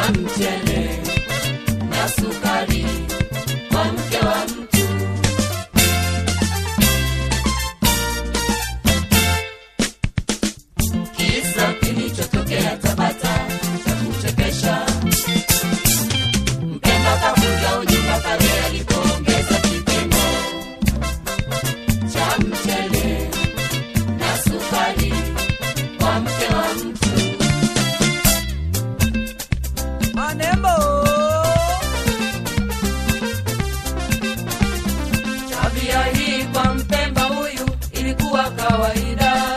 cha mchele na sukari kwa mke wa mtu. Kisa kilichotokea Tabata cha kuchekesha. Mpemba kavunja unyumba pale alipoongeza kipimo cha mchele na sukari kwa mke wa mtu. Manembo tabia hii kwa Mpemba huyu ilikuwa kawaida,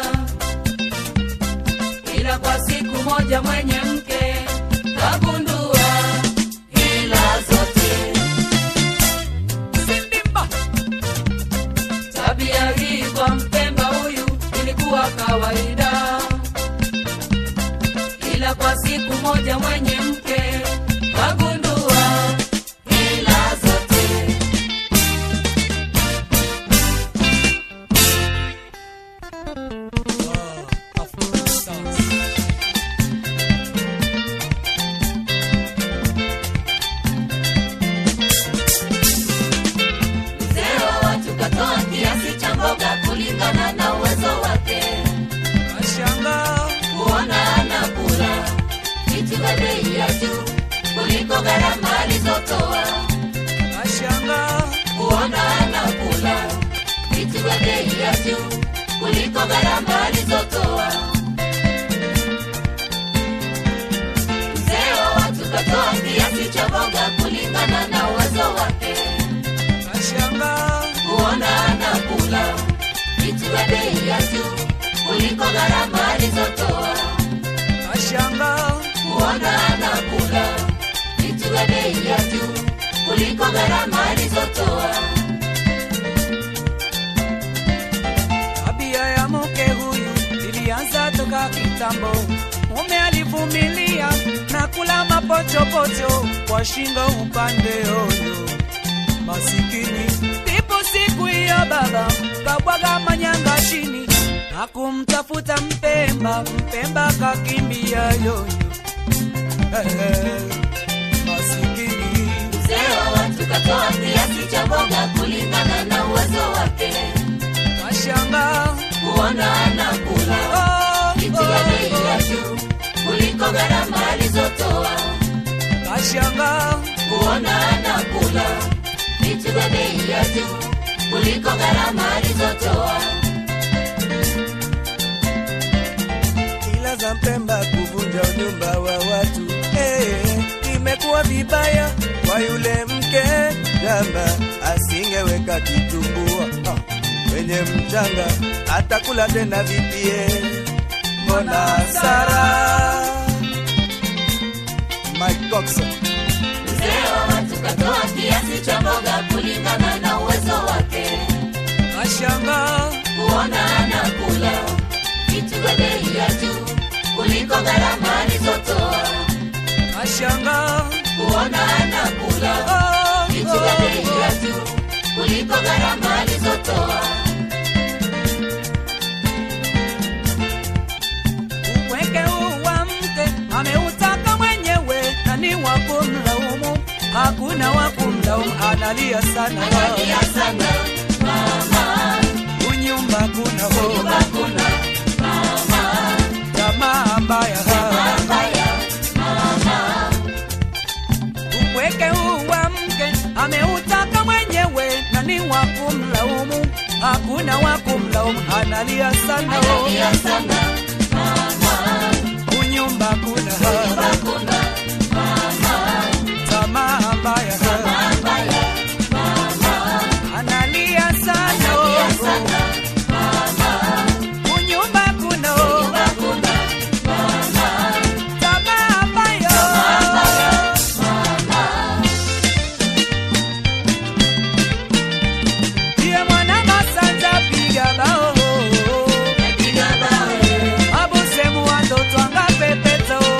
ila kwa siku moja mwenye mke kagundua hila zote. Sindimba. Tabia hii kwa Mpemba huyu ilikuwa kawaida, ila kwa siku moja mwenye mke kagundua hila zote. Mzee wa watu katoa kiasi cha mboga kulingana na uwezo wake. Ashanga Kuona anakula vitu vya bei ya juu kuliko gharama alizotoa. Ashanga Kuona anakula vitu vya bei ya juu kuliko gharama alizotoa. Mzee wa watu katoa kiasi cha mboga kulingana na uwezo wake. Ashanga Kuona anakula vitu vya bei ya juu kuliko gharama alizotoa. Ashanga Kuona anakula vitu vya bei ya juu kuliko gharama alizotoa. tabia ya mke huyu ilianza toka kitambo. Mume alivumilia na kula mapochopocho kwa shingo upande oyo. Masikini ndipo siku hiyo baba kabwaga manyanga chini na kumtafuta Mpemba. Mpemba kakimbia yoyo. Masikini Mzee wa watu katoa kiasi cha mboga kulingana na uwezo wake. Ashanga Kuona anakula vitu vya bei ya juu kuliko gharama alizotoa. Ashanga Kuona anakula vitu vya bei ya juu kuliko gharama alizotoa. ila za Mpemba kuvunja unyumba wa watu. Imekuwa vibaya kwa yule mke, jamba asingeweka kitumbua kwenye mchanga, atakula tena vipie. Mbona hasara? Mike Coxon. Mzee wa watu katoa kiasi cha mboga kulingana na uwezo wake. Ashanga Kuona anakula vitu vya bei ya juu kuliko gharama alizotoa. Ashanga Kuona anakula vitu vya bei ya juu kuliko gharama alizotoa. upweke huu wa mke ameutaka mwenyewe, na ni wa kumlaumu? Hakuna wa kumlaumu, analia sana, Analia sana mama, unyumba kuna ho, nyumba kuna mama, jamaa mbaya mbaya mama. upweke huu wa mke ameutaka mwenyewe, na ni wa kumlaumu? Hakuna wa kumlaumu, analia sana, Analia sana mama, unyumba kuna nyumba kuna mama, jamaa mbaya mbaya mama. analia sana, Analia sana mama, unyumba kuna nyumba kuna mama, jamaa mbaya mama. Diye mwana masanza piga bao, Piga bao, abuse muando twanga pepeto.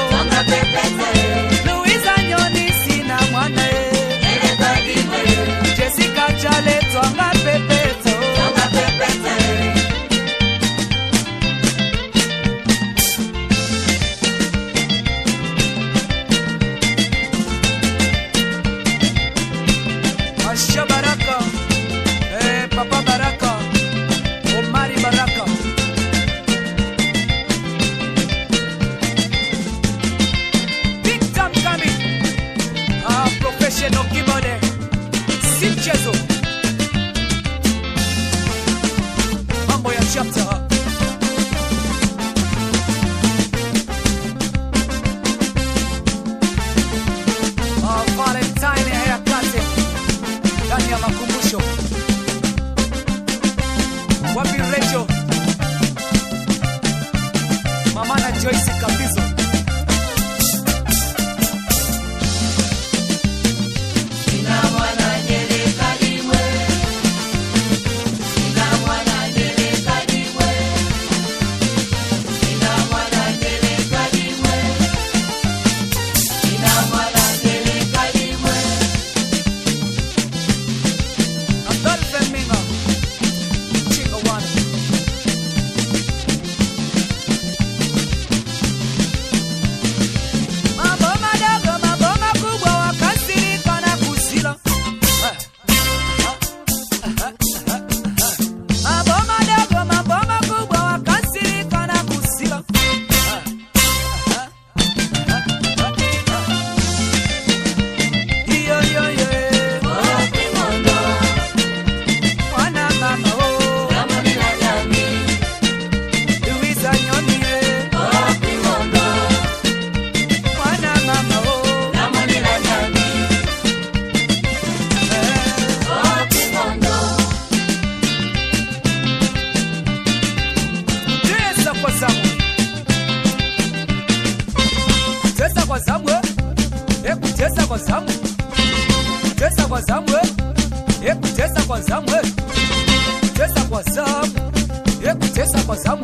kwa zamu, kutesa kwa zamu, kutesa kwa zamu, kutesa kwa zamu, kutesa kwa zamu,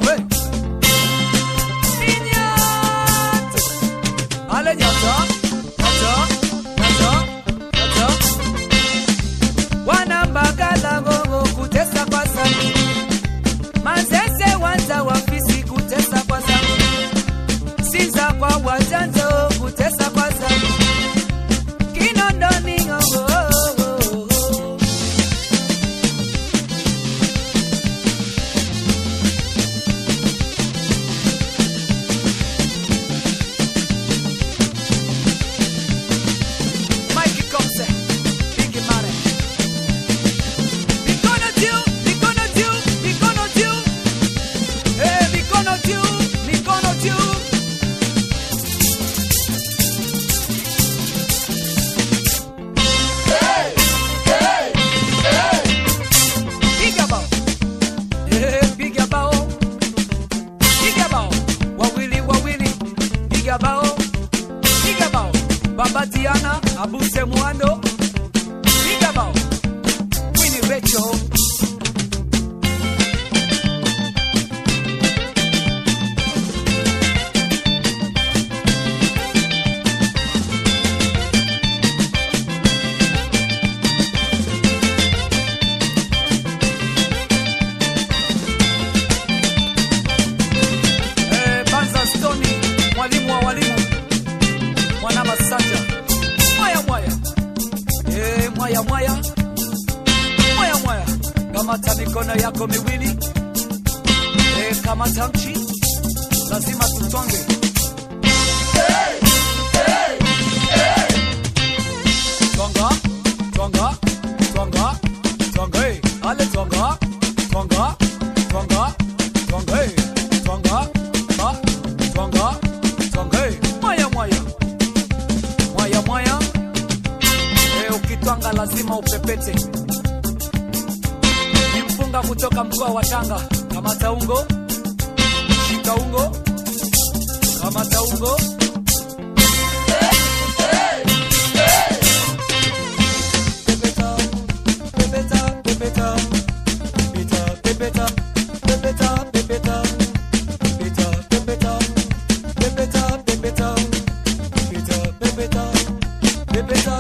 Minyato, ale nyata, wanambagala gogo kutesa kwa zamu, mazese wanza wafisi kutesa kwa zamu, sinza kwa wajanzo kutesa kwa zamu, kinondoni ngogo. Babatiana, Abuse Muando, Bigabao, Winnie Rachel. Banza Stony, mwalimu wa walimu, mwana Masanja. Mwaya mwaya, mwaya mwaya, mwaya mwaya. Kamata mikono yako miwili, kamata mchi, lazima tutonge. Tonga, tonga, tonga, tonga, ale tonga, tonga, tonga, tonga, tonga, tonga, tonga, mwaya mwaya. Mwaya mwaya, ukitwanga lazima upepete. Ni mfunga kutoka mkoa wa Tanga. Kamata ungo, shika ungo, kamata ungo. Pepeta, pepeta, pepeta, pepeta, pepeta, pepeta, pepeta, pepeta, pepeta, pepeta, pepeta, pepeta, pepeta.